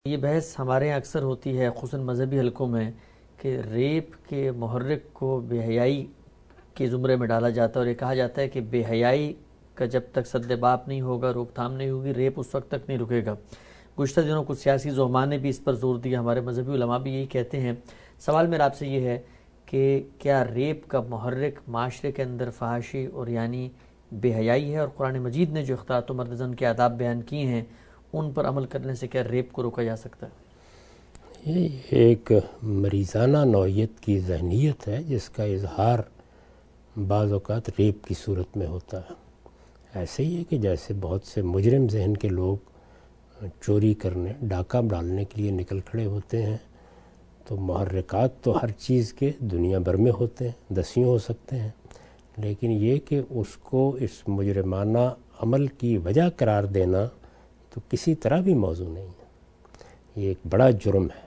یہ بحث ہمارے یہاں اکثر ہوتی ہے خصوصاً مذہبی حلقوں میں کہ ریپ کے محرک کو بے حیائی کے زمرے میں ڈالا جاتا ہے، اور یہ کہا جاتا ہے کہ بے حیائی کا جب تک سد باب نہیں ہوگا، روک تھام نہیں ہوگی، ریپ اس وقت تک نہیں رکے گا۔ گزشتہ دنوں کچھ سیاسی زعماء نے بھی اس پر زور دیا، ہمارے مذہبی علماء بھی یہی کہتے ہیں۔ سوال میرا آپ سے یہ ہے کہ کیا ریپ کا محرک معاشرے کے اندر فحاشی اور یعنی بے حیائی ہے، اور قرآن مجید نے جو اخطاءات و مردزن کے آداب بیان کیے ہیں ان پر عمل کرنے سے کیا ریپ کو روکا جا سکتا ہے؟ یہ ایک مریضانہ نوعیت کی ذہنیت ہے جس کا اظہار بعض اوقات ریپ کی صورت میں ہوتا ہے۔ ایسے ہی ہے کہ جیسے بہت سے مجرم ذہن کے لوگ چوری کرنے، ڈاکہ ڈالنے کے لیے نکل کھڑے ہوتے ہیں، تو محرکات تو ہر چیز کے دنیا بھر میں ہوتے ہیں، دسیوں ہو سکتے ہیں، لیکن یہ کہ اس کو اس مجرمانہ عمل کی وجہ قرار دینا تو کسی طرح بھی موضوع نہیں ہے۔ یہ ایک بڑا جرم ہے،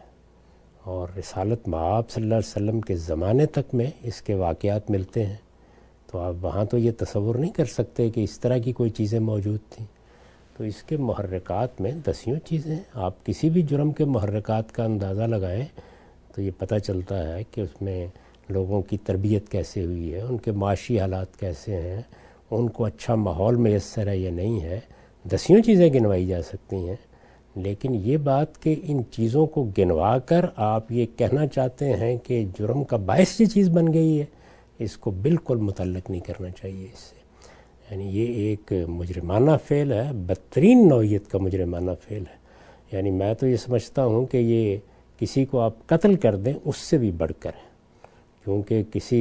اور رسالت مآب صلی اللہ علیہ وسلم کے زمانے تک میں اس کے واقعات ملتے ہیں، تو آپ وہاں تو یہ تصور نہیں کر سکتے کہ اس طرح کی کوئی چیزیں موجود تھیں۔ تو اس کے محرکات میں دسیوں چیزیں ہیں۔ آپ کسی بھی جرم کے محرکات کا اندازہ لگائیں تو یہ پتہ چلتا ہے کہ اس میں لوگوں کی تربیت کیسے ہوئی ہے، ان کے معاشی حالات کیسے ہیں، ان کو اچھا ماحول میسر ہے یا نہیں ہے، دسیوں چیزیں گنوائی جا سکتی ہیں۔ لیکن یہ بات کہ ان چیزوں کو گنوا کر آپ یہ کہنا چاہتے ہیں کہ جرم کا باعث یہ چیز بن گئی ہے، اس کو بالکل متعلق نہیں کرنا چاہیے اس سے۔ یعنی یہ ایک مجرمانہ فعل ہے، بدترین نوعیت کا مجرمانہ فعل ہے۔ یعنی میں تو یہ سمجھتا ہوں کہ یہ کسی کو آپ قتل کر دیں اس سے بھی بڑھ کر ہے، کیونکہ کسی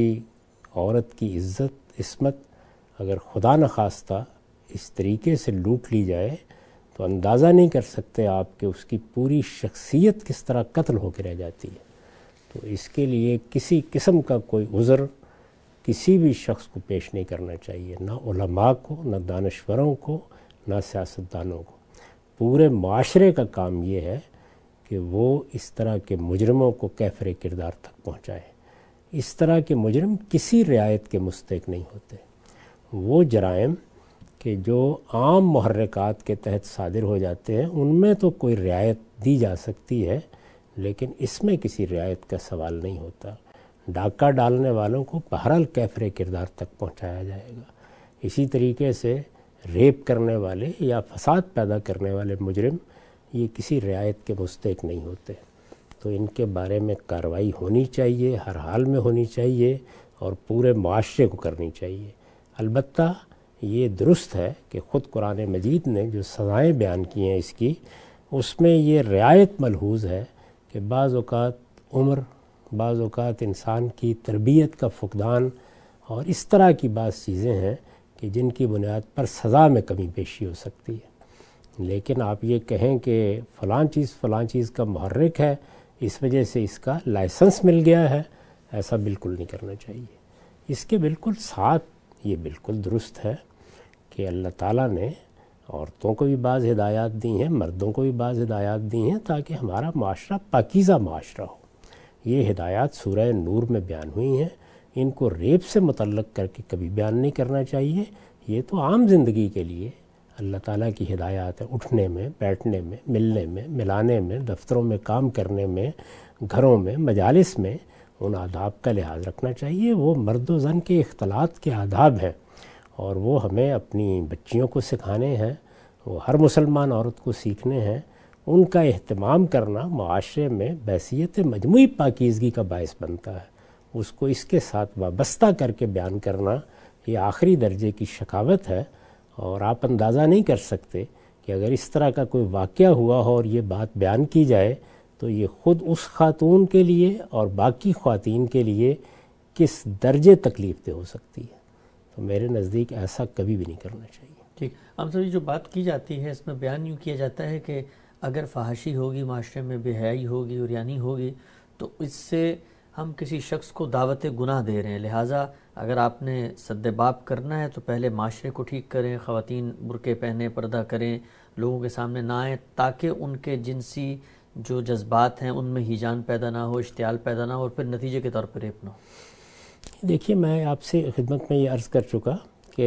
عورت کی عزت، عصمت اگر خدا نخواستہ اس طریقے سے لوٹ لی جائے تو اندازہ نہیں کر سکتے آپ کہ اس کی پوری شخصیت کس طرح قتل ہو کے رہ جاتی ہے۔ تو اس کے لیے کسی قسم کا کوئی عذر کسی بھی شخص کو پیش نہیں کرنا چاہیے، نہ علماء کو، نہ دانشوروں کو، نہ سیاستدانوں کو۔ پورے معاشرے کا کام یہ ہے کہ وہ اس طرح کے مجرموں کو کیفر کردار تک پہنچائے۔ اس طرح کے مجرم کسی رعایت کے مستحق نہیں ہوتے۔ وہ جرائم کہ جو عام محرکات کے تحت صادر ہو جاتے ہیں ان میں تو کوئی رعایت دی جا سکتی ہے، لیکن اس میں کسی رعایت کا سوال نہیں ہوتا۔ ڈاکہ ڈالنے والوں کو بہرحال کیفر کردار تک پہنچایا جائے گا۔ اسی طریقے سے ریپ کرنے والے یا فساد پیدا کرنے والے مجرم یہ کسی رعایت کے مستحق نہیں ہوتے، تو ان کے بارے میں کارروائی ہونی چاہیے، ہر حال میں ہونی چاہیے، اور پورے معاشرے کو کرنی چاہیے۔ البتہ یہ درست ہے کہ خود قرآن مجید نے جو سزائیں بیان کی ہیں اس کی، اس میں یہ رعایت ملحوظ ہے کہ بعض اوقات عمر، بعض اوقات انسان کی تربیت کا فقدان اور اس طرح کی بعض چیزیں ہیں کہ جن کی بنیاد پر سزا میں کمی بیشی ہو سکتی ہے۔ لیکن آپ یہ کہیں کہ فلاں چیز کا محرک ہے، اس وجہ سے اس کا لائسنس مل گیا ہے، ایسا بالکل نہیں کرنا چاہیے۔ اس کے بالکل ساتھ یہ بالکل درست ہے کہ اللہ تعالیٰ نے عورتوں کو بھی بعض ہدایات دی ہیں، مردوں کو بھی بعض ہدایات دی ہیں، تاکہ ہمارا معاشرہ پاکیزہ معاشرہ ہو۔ یہ ہدایات سورہ نور میں بیان ہوئی ہیں، ان کو ریپ سے متعلق کر کے کبھی بیان نہیں کرنا چاہیے۔ یہ تو عام زندگی کے لیے اللہ تعالیٰ کی ہدایات ہے، اٹھنے میں، بیٹھنے میں، ملنے میں، ملانے میں، دفتروں میں کام کرنے میں، گھروں میں، مجالس میں ان آداب کا لحاظ رکھنا چاہیے۔ وہ مرد و زن کے اختلاط کے آداب ہیں، اور وہ ہمیں اپنی بچیوں کو سکھانے ہیں، وہ ہر مسلمان عورت کو سیکھنے ہیں۔ ان کا اہتمام کرنا معاشرے میں بحیثیت مجموعی پاکیزگی کا باعث بنتا ہے۔ اس کو اس کے ساتھ وابستہ کر کے بیان کرنا یہ آخری درجے کی شقاوت ہے، اور آپ اندازہ نہیں کر سکتے کہ اگر اس طرح کا کوئی واقعہ ہوا ہو اور یہ بات بیان کی جائے تو یہ خود اس خاتون کے لیے اور باقی خواتین کے لیے کس درجے تکلیف دہ ہو سکتی ہے۔ تو میرے نزدیک ایسا کبھی بھی نہیں کرنا چاہیے۔ ٹھیک، ہم سب جو بات کی جاتی ہے اس میں بیان یوں کیا جاتا ہے کہ اگر فحاشی ہوگی، معاشرے میں بے حیائی ہوگی اور یعنی ہوگی، تو اس سے ہم کسی شخص کو دعوت گناہ دے رہے ہیں، لہٰذا اگر آپ نے سد باب کرنا ہے تو پہلے معاشرے کو ٹھیک کریں، خواتین برقعے پہنیں، پردہ کریں، لوگوں کے سامنے نہ آئیں، تاکہ ان کے جنسی جو جذبات ہیں ان میں ہیجان پیدا نہ ہو، اشتعال پیدا نہ ہو، اور پھر نتیجے کے طور پر ریپ نہ ہو۔ دیکھیے، میں آپ سے خدمت میں یہ عرض کر چکا کہ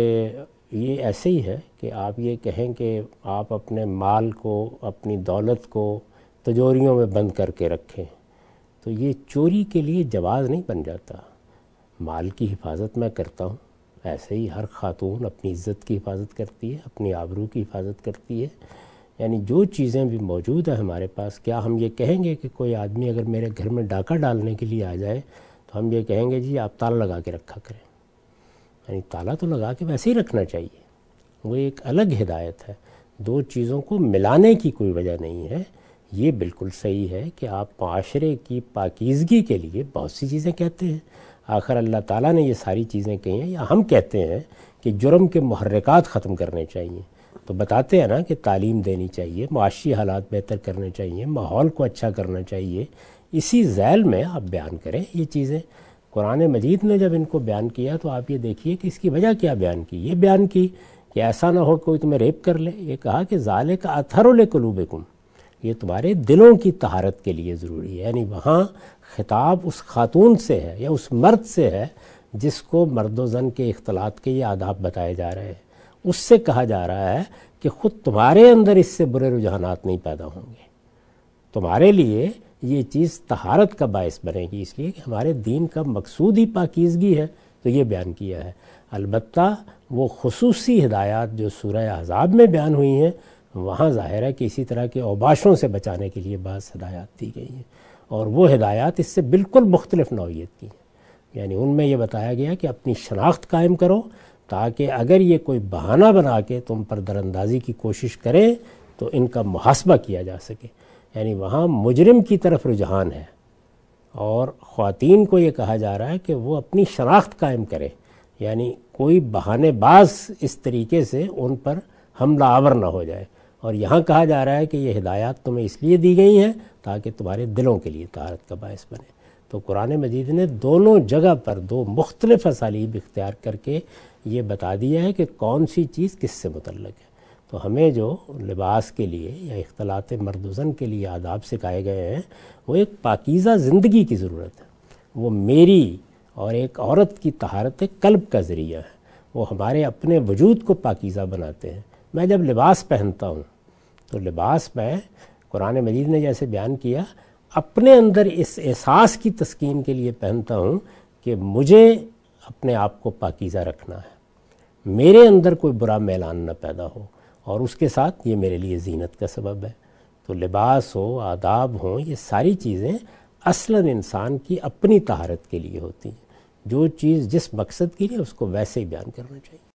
یہ ایسے ہی ہے کہ آپ یہ کہیں کہ آپ اپنے مال کو، اپنی دولت کو تجوریوں میں بند کر کے رکھیں، تو یہ چوری کے لیے جواز نہیں بن جاتا۔ مال کی حفاظت میں کرتا ہوں، ایسے ہی ہر خاتون اپنی عزت کی حفاظت کرتی ہے، اپنی آبرو کی حفاظت کرتی ہے۔ یعنی جو چیزیں بھی موجود ہیں ہمارے پاس، کیا ہم یہ کہیں گے کہ کوئی آدمی اگر میرے گھر میں ڈاکہ ڈالنے کے لیے آ جائے تو ہم یہ کہیں گے جی آپ تالا لگا کے رکھا کریں؟ یعنی تالا تو لگا کے ویسے ہی رکھنا چاہیے، وہ ایک الگ ہدایت ہے، دو چیزوں کو ملانے کی کوئی وجہ نہیں ہے۔ یہ بالکل صحیح ہے کہ آپ معاشرے کی پاکیزگی کے لیے بہت سی چیزیں کہتے ہیں، آخر اللہ تعالیٰ نے یہ ساری چیزیں کہی ہیں، یا ہم کہتے ہیں کہ جرم کے محرکات ختم کرنے چاہیے، تو بتاتے ہیں نا کہ تعلیم دینی چاہیے، معاشی حالات بہتر کرنے چاہیے، ماحول کو اچھا کرنا چاہیے، اسی ذیل میں آپ بیان کریں یہ چیزیں۔ قرآن مجید نے جب ان کو بیان کیا تو آپ یہ دیکھیے کہ اس کی وجہ کیا بیان کی، یہ بیان کی کہ ایسا نہ ہو کوئی تمہیں ریپ کر لے، یہ کہا کہ ذالک اطہر لقلوبکم، یہ تمہارے دلوں کی طہارت کے لیے ضروری ہے۔ یعنی وہاں خطاب اس خاتون سے ہے یا اس مرد سے ہے جس کو مرد و زن کے اختلاط کے یہ آداب بتائے جا رہے ہیں، اس سے کہا جا رہا ہے کہ خود تمہارے اندر اس سے برے رجحانات نہیں پیدا ہوں گے، تمہارے لیے یہ چیز طہارت کا باعث بنے گی، اس لیے کہ ہمارے دین کا مقصود ہی پاکیزگی ہے، تو یہ بیان کیا ہے۔ البتہ وہ خصوصی ہدایات جو سورہ احزاب میں بیان ہوئی ہیں، وہاں ظاہر ہے کہ اسی طرح کے اوباشوں سے بچانے کے لیے بعض ہدایات دی گئی ہیں، اور وہ ہدایات اس سے بالکل مختلف نوعیت کی ہیں۔ یعنی ان میں یہ بتایا گیا کہ اپنی شناخت قائم کرو، تاکہ اگر یہ کوئی بہانہ بنا کے تم پر دراندازی کی کوشش کریں تو ان کا محاسبہ کیا جا سکے۔ یعنی وہاں مجرم کی طرف رجحان ہے، اور خواتین کو یہ کہا جا رہا ہے کہ وہ اپنی شناخت قائم کریں، یعنی کوئی بہانے باز اس طریقے سے ان پر حملہ آور نہ ہو جائے۔ اور یہاں کہا جا رہا ہے کہ یہ ہدایات تمہیں اس لیے دی گئی ہیں تاکہ تمہارے دلوں کے لیے طہارت کا باعث بنے۔ تو قرآن مجید نے دونوں جگہ پر دو مختلف اسالیب اختیار کر کے یہ بتا دیا ہے کہ کون سی چیز کس سے متعلق ہے۔ تو ہمیں جو لباس کے لیے یا اختلاط مرد و زن کے لیے آداب سکھائے گئے ہیں، وہ ایک پاکیزہ زندگی کی ضرورت ہے، وہ میری اور ایک عورت کی طہارت قلب کا ذریعہ ہے، وہ ہمارے اپنے وجود کو پاکیزہ بناتے ہیں۔ میں جب لباس پہنتا ہوں تو لباس میں قرآن مجید نے جیسے بیان کیا، اپنے اندر اس احساس کی تسکین کے لیے پہنتا ہوں کہ مجھے اپنے آپ کو پاکیزہ رکھنا ہے، میرے اندر کوئی برا میلان نہ پیدا ہو، اور اس کے ساتھ یہ میرے لیے زینت کا سبب ہے۔ تو لباس ہو، آداب ہوں، یہ ساری چیزیں اصلاً انسان کی اپنی طہارت کے لیے ہوتی ہیں، جو چیز جس مقصد کے لیے اس کو ویسے ہی بیان کرنا چاہیے۔